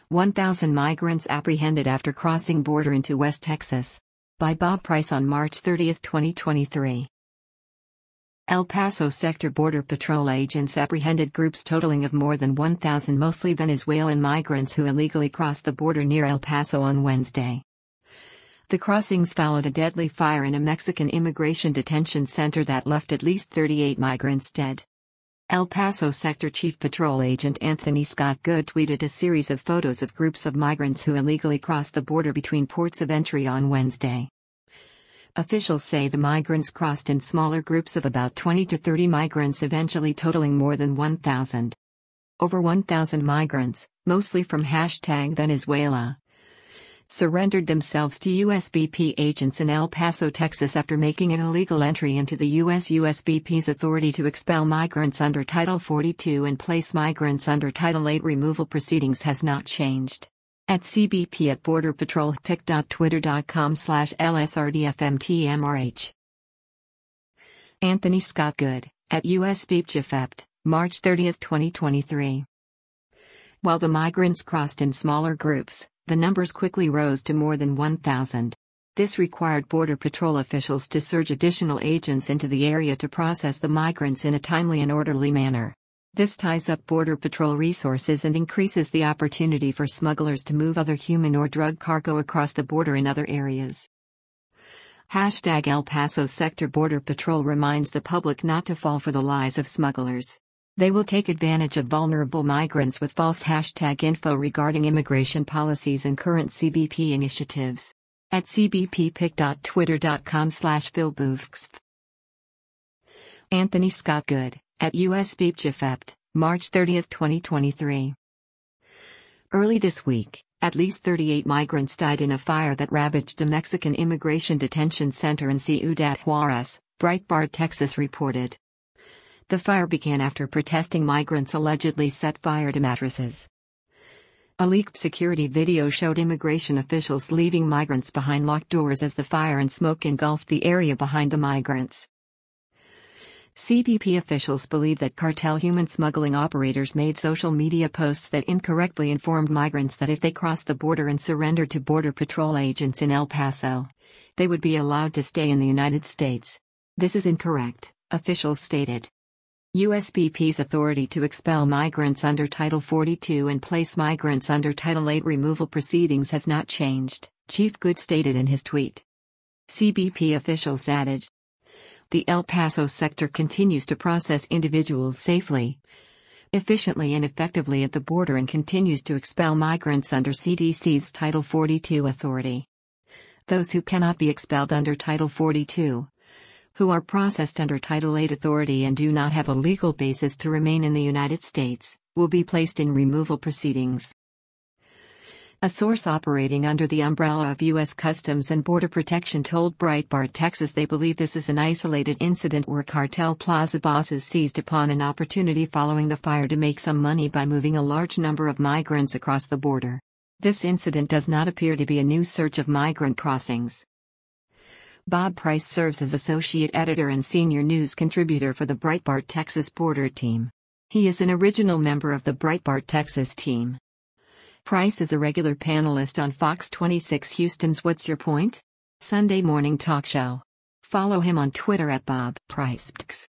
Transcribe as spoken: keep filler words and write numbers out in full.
one thousand migrants apprehended after crossing border into West Texas. By Bob Price on March thirtieth, twenty twenty-three. El Paso Sector Border Patrol agents apprehended groups totaling of more than one thousand mostly Venezuelan migrants who illegally crossed the border near El Paso on Wednesday. The crossings followed a deadly fire in a Mexican immigration detention center that left at least thirty-eight migrants dead. El Paso Sector Chief Patrol Agent Anthony Scott Good tweeted a series of photos of groups of migrants who illegally crossed the border between ports of entry on Wednesday. Officials say the migrants crossed in smaller groups of about twenty to thirty migrants, eventually totaling more than one thousand. Over one thousand migrants, mostly from hashtag Venezuela, surrendered themselves to U S B P agents in El Paso, Texas after making an illegal entry into the U S U S B P's authority to expel migrants under Title forty-two and place migrants under Title eight removal proceedings has not changed. At C B P at Border Patrol pic dot twitter dot com slash L S R D F M T M R H. Anthony Scott Good, at U S B P G F E P T, March thirtieth, twenty twenty-three. While the migrants crossed in smaller groups, the numbers quickly rose to more than one thousand. This required Border Patrol officials to surge additional agents into the area to process the migrants in a timely and orderly manner. This ties up Border Patrol resources and increases the opportunity for smugglers to move other human or drug cargo across the border in other areas. Hashtag El Paso Sector Border Patrol reminds the public not to fall for the lies of smugglers. They will take advantage of vulnerable migrants with false hashtag info regarding immigration policies and current C B P initiatives. At C B P pic dot twitter dot com slash Phil Boofks. Anthony Scott Good, at U S B P G F E P T, March thirtieth, twenty twenty-three. Early this week, at least thirty-eight migrants died in a fire that ravaged a Mexican immigration detention center in Ciudad Juarez, Breitbart Texas reported. The fire began after protesting migrants allegedly set fire to mattresses. A leaked security video showed immigration officials leaving migrants behind locked doors as the fire and smoke engulfed the area behind the migrants. C B P officials believe that cartel human smuggling operators made social media posts that incorrectly informed migrants that if they crossed the border and surrendered to Border Patrol agents in El Paso, they would be allowed to stay in the United States. This is incorrect, officials stated. U S B P's authority to expel migrants under Title forty-two and place migrants under Title eight removal proceedings has not changed, Chief Good stated in his tweet. C B P officials added, the El Paso sector continues to process individuals safely, efficiently and effectively at the border and continues to expel migrants under C D C's Title forty-two authority. Those who cannot be expelled under Title forty-two, who are processed under Title eight authority and do not have a legal basis to remain in the United States, will be placed in removal proceedings. A source operating under the umbrella of U S Customs and Border Protection told Breitbart Texas they believe this is an isolated incident where cartel plaza bosses seized upon an opportunity following the fire to make some money by moving a large number of migrants across the border. This incident does not appear to be a new search of migrant crossings. Bob Price serves as associate editor and senior news contributor for the Breitbart Texas Border team. He is an original member of the Breitbart Texas team. Price is a regular panelist on Fox twenty-six Houston's What's Your Point? Sunday morning talk show. Follow him on Twitter at Bob Price.